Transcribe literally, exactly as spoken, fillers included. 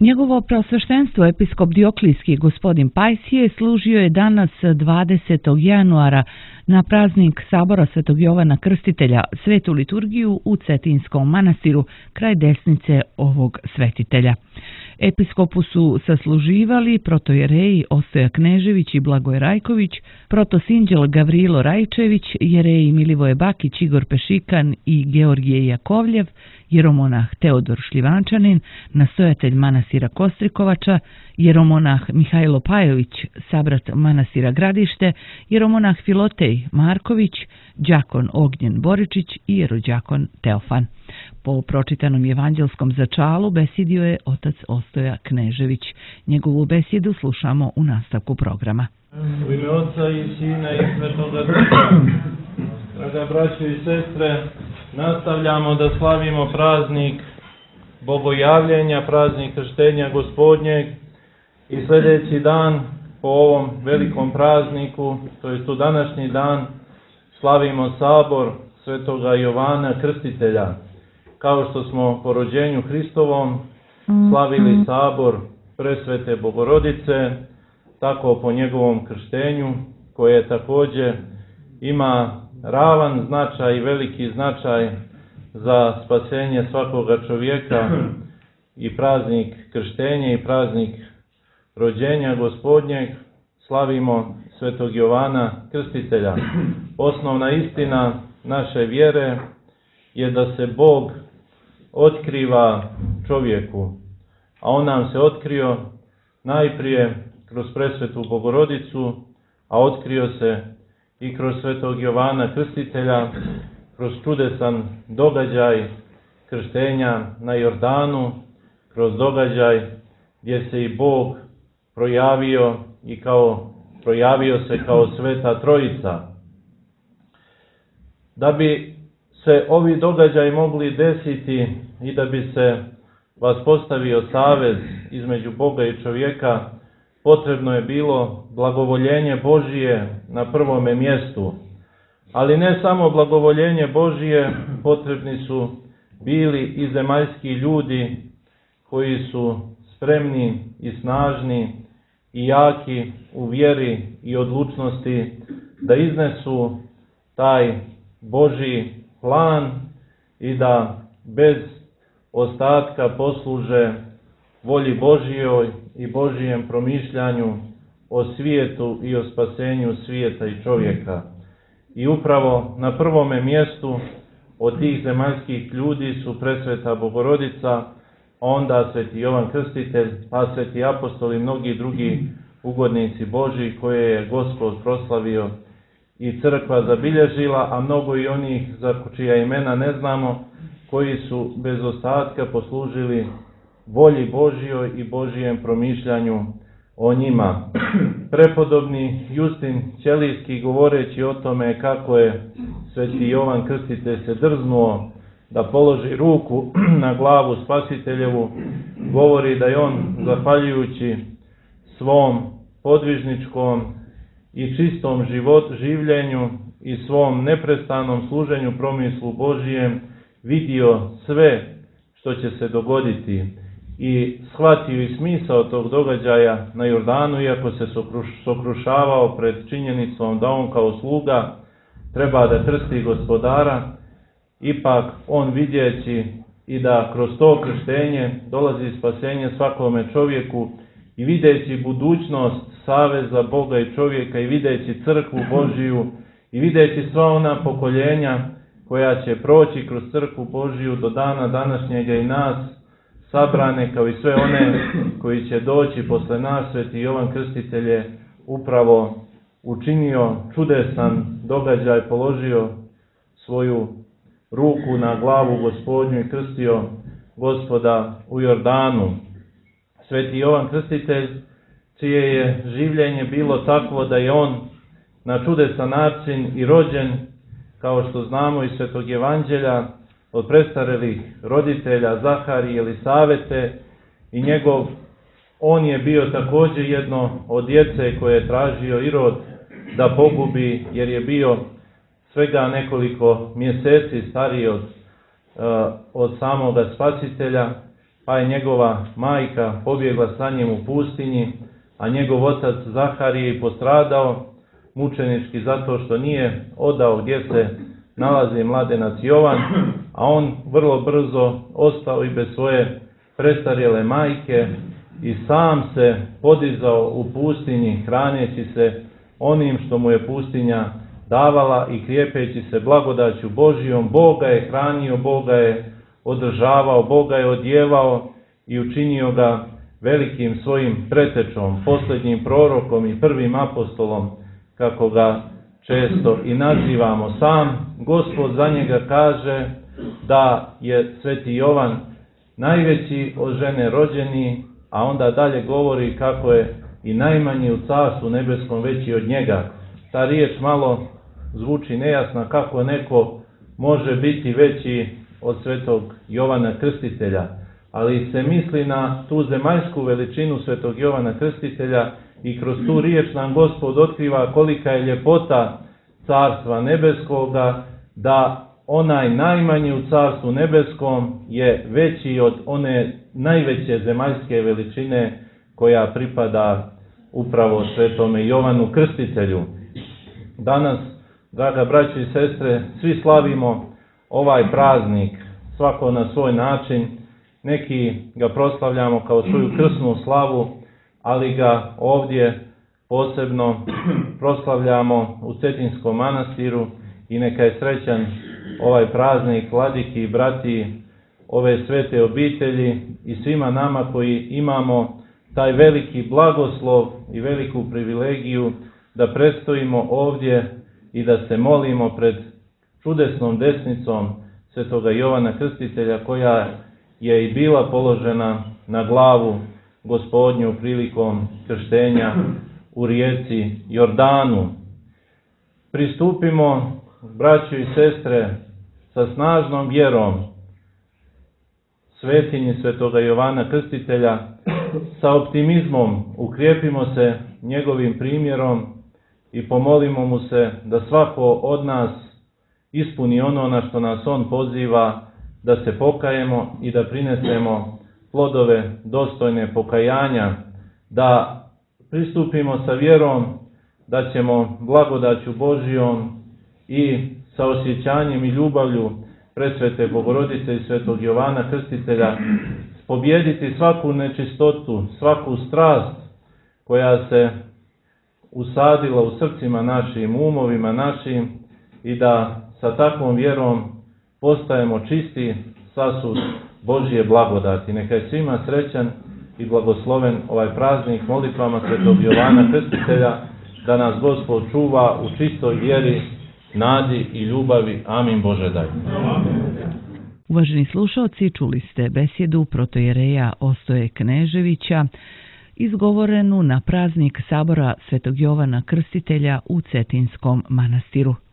Njegovo preosveštenstvo episkop Dioklijski gospodin Pajsije služio je danas dvadesetog januara na praznik Sabora Svetog Jovana Krstitelja, svetu liturgiju u Cetinskom manastiru kraj desnice ovog svetitelja. Episkopu su sasluživali protojereji Ostoja Knežević i Blagoje Rajković, protosinđel Gavrilo Rajčević, jereji Milivoje Bakić, Igor Pešikan i Georgije Jakovljev, jeromonah Teodor Šljivančanin, nastojatelj manastira Kostrikovača, jeromonah Mihajlo Pajović, sabrat manastira Gradište, jeromonah Filotej Marković, đakon Ognjen Boričić i jerođakon Teofan. Po pročitanom evanđelskom začalu besidio je otac Ostoja Knežević. Njegovu besjedu slušamo u nastavku programa. U ime Oca i Sina i Svetoga Duha. Draga braćo i sestre, nastavljamo da slavimo praznik Bogojavljenja, praznik krštenja Gospodnjeg i sljedeći dan po ovom velikom prazniku, to je tu današnji dan, slavimo sabor Svetoga Jovana Krstitelja. Kao što smo po rođenju Hristovom slavili sabor Presvete Bogorodice, tako po njegovom krštenju, koje također ima ravan značaj i veliki značaj za spasenje svakoga čovjeka, i praznik krštenja i praznik rođenja Gospodnjeg, slavimo Svetog Jovana Krstitelja. Osnovna istina naše vjere je da se Bog otkriva čovjeku, a on nam se otkrio najprije kroz Presvetu Bogorodicu, a otkrio se i kroz Svetog Jovana Krstitelja, kroz čudesan događaj krštenja na Jordanu, kroz događaj gdje se i Bog projavio i kao projavio se kao Sveta Trojica. Da bi se ovi događaji mogli desiti i da bi se vaspostavio savez između Boga i čovjeka, potrebno je bilo blagovoljenje Božije na prvome mjestu. Ali ne samo blagovoljenje Božije, potrebni su bili i zemaljski ljudi koji su spremni i snažni i jaki u vjeri i odlučnosti da iznesu taj Božji plan i da bez ostatka posluže volji Božijoj i Božijem promišljanju o svijetu i o spasenju svijeta i čovjeka. I upravo na prvome mjestu od tih zemaljskih ljudi su Presveta Bogorodica, onda Sveti Jovan Krstitelj, pa sveti apostoli i mnogi drugi ugodnici Božji koje je Gospod proslavio i crkva zabilježila, a mnogo i onih za čija imena ne znamo, koji su bez ostatka poslužili volji Božjoj i Božijem promišljanju o njima. Prepodobni Justin Ćelijski, govoreći o tome kako je Sveti Jovan Krstitelj se drznuo da položi ruku na glavu Spasiteljevu, govori da je on, zahvaljujući svom podvižničkom i čistom život, življenju i svom neprestanom služenju promislu Božijem, vidio sve što će se dogoditi i shvatio i smisao tog događaja na Jordanu, iako se sokrušavao pred činjenicom da on kao sluga treba da krsti Gospodara, ipak on vidjeći i da kroz to krštenje dolazi spasenje svakome čovjeku i videći budućnost saveza Boga i čovjeka i videći crkvu Božiju i videći sva ona pokoljenja koja će proći kroz crkvu Božiju do dana današnjega i nas sabrane, kao i sve one koji će doći posle nas, Sveti Jovan Krstitelj je upravo učinio čudesan događaj, položio svoju ruku na glavu Gospodnju i krstio Gospoda u Jordanu. Sveti Jovan Krstitelj, čije je življenje bilo takvo da je on na čudesan način i rođen, kao što znamo iz Svetog Evanđelja, od prestarelih roditelja Zaharije i Elisavete, i njegov, on je bio također jedno od djece koje je tražio Irod da pogubi, jer je bio svega nekoliko mjeseci stariji od, uh, od samoga Spasitelja, pa je njegova majka pobjegla sa njim u pustinji, a njegov otac Zaharije postradao mučenički zato što nije odao gdje se nalazi mladenac Jovan, a on vrlo brzo ostao i bez svoje prestarjele majke i sam se podizao u pustinji hraneći se onim što mu je pustinja davala i krijepeći se blagodaću Božijom. Boga je hranio, Boga je održavao, Boga je odjevao i učinio ga velikim svojim pretečom, posljednjim prorokom i prvim apostolom, kako ga često i nazivamo. Sam Gospod za njega kaže da je sveti Jovan najveći od žene rođeni, a onda dalje govori kako je i najmanji u carstvu nebeskom veći od njega. Ta riječ malo zvuči nejasna, kako neko može biti veći od svetog Jovana Krstitelja, ali se misli na tu zemaljsku veličinu svetog Jovana Krstitelja i kroz tu riječ nam Gospod otkriva kolika je ljepota carstva nebeskoga, da onaj najmanji u carstvu nebeskom je veći od one najveće zemaljske veličine koja pripada upravo svetome Jovanu Krstitelju. Danas, draga braćo i sestre, svi slavimo ovaj praznik, svako na svoj način. Neki ga proslavljamo kao svoju krsnu slavu, ali ga ovdje posebno proslavljamo u Cetinskom manastiru i neka je srećan ovaj praznik vladiki i brati ove svete obitelji i svima nama koji imamo taj veliki blagoslov i veliku privilegiju da prestojimo ovdje i da se molimo pred čudesnom desnicom svetoga Jovana Krstitelja, koja je i bila položena na glavu Gospodnju prilikom krštenja u rijeci Jordanu. Pristupimo, braćo i sestre, sa snažnom vjerom svetinji svetoga Jovana Krstitelja, sa optimizmom ukrijepimo se njegovim primjerom i pomolimo mu se da svako od nas ispuni ono na što nas on poziva, da se pokajemo i da prinesemo plodove dostojne pokajanja, da pristupimo sa vjerom da ćemo blagodaću Božijom i sa osjećanjem i ljubavlju presvete Bogorodice i svetog Jovana Krstitelja pobijediti svaku nečistotu, svaku strast koja se usadila u srcima našim, umovima našim, i da sa takvom vjerom postajemo čisti sasud Božije blagodati. Neka je svima srećan i blagosloven ovaj praznik molitvama svetog Jovana Krstitelja, da nas Gospod čuva u čistoj vjeri, nadi i ljubavi. Amin. Bože daj. Uvaženi slušalci, čuli ste besjedu protojereja Ostoje Kneževića, izgovorenu na praznik sabora svetog Jovana Krstitelja u Cetinskom manastiru.